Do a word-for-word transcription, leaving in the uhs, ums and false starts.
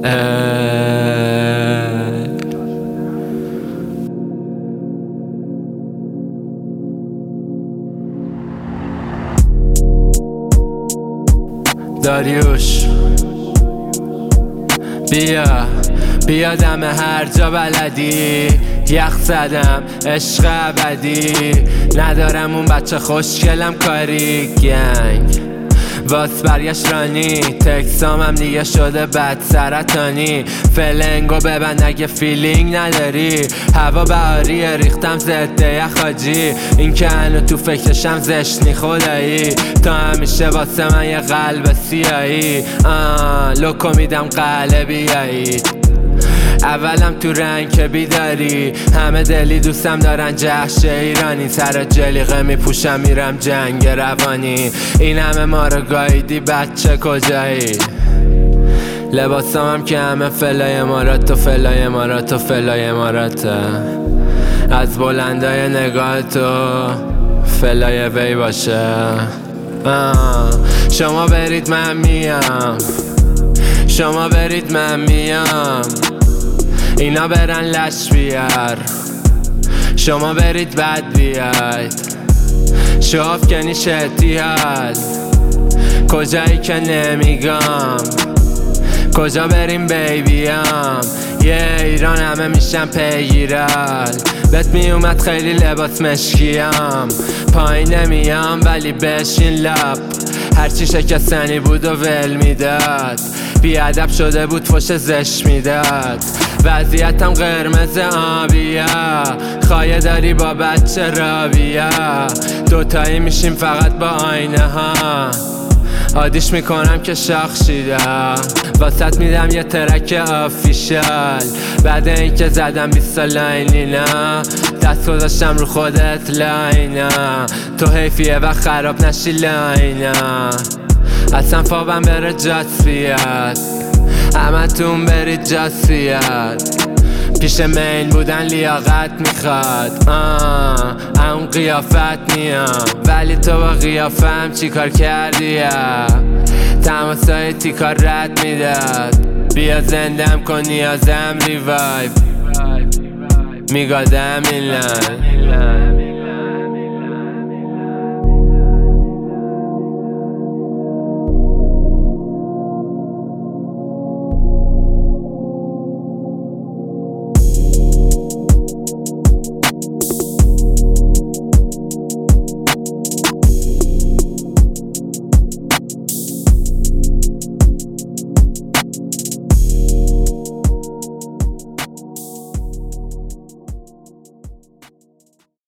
داریوش بیا بیا دم هر جا بلدی، یخ زدم عشق ابدی، ندارم اون بچه خوشگلم کاری گنگ واس برگشت رانی، تکسام هم دیگه شده بد سرطانی، فلنگو ببند اگه فیلینگ نداری، هوا بهاریه ریختم زده یخ حاجی، این که هنو تو فکرشم زشنی خدایی، تا همیشه واسه من یه قلب سیایی، آه لوکو میدم قلبیایی، اولم تو رنگ که بیداری، همه دلی دوستم دارن جهش ایرانی، سر جلیقه میپوشم میرم جنگ روانی، این همه ما رو گاییدی بچه کجایی؟ لباسام هم که همه فلای امارات و فلای امارات و فلای اماراته، از بلندای نگاه تو فلای وی باشه، آه. شما برید من میام، شما برید من میام، اینا برن لش بیار، شما برید بد بیاید، شاف کنی شتیال، کجایی که نمیگم، کجا بریم بیبیام، یه ایران همه میشن پیگیرال، بهت میومد خیلی لباس مشکیم، پایین نمیام ولی بشین لب، هرچی شکستنی بود و ول میداد، بیادب شده بود فوش زش میداد، وضعیتم قرمز آبیه، خواهی داری با بچه رابیه، دوتایی میشیم فقط با آینه ها، عادیش میکنم که شاخ شیده، واسط میدم یه ترک آفیشال، بعد اینکه زدم بیست لاینینا، دست گذاشتم رو خودت لاینا، تو حیفیه و خراب نشی لاینا، اصلا فابم بره جات بیاد، همه تون برید جات بیاد، پیش مین بودن لیاقت میخواد، آه اون قیافت میام، ولی تو با قیافم چی کار کردی؟ تماسای تیکار رد میداد، بیا زندم کن نیازم ریوایو، میگادم این لن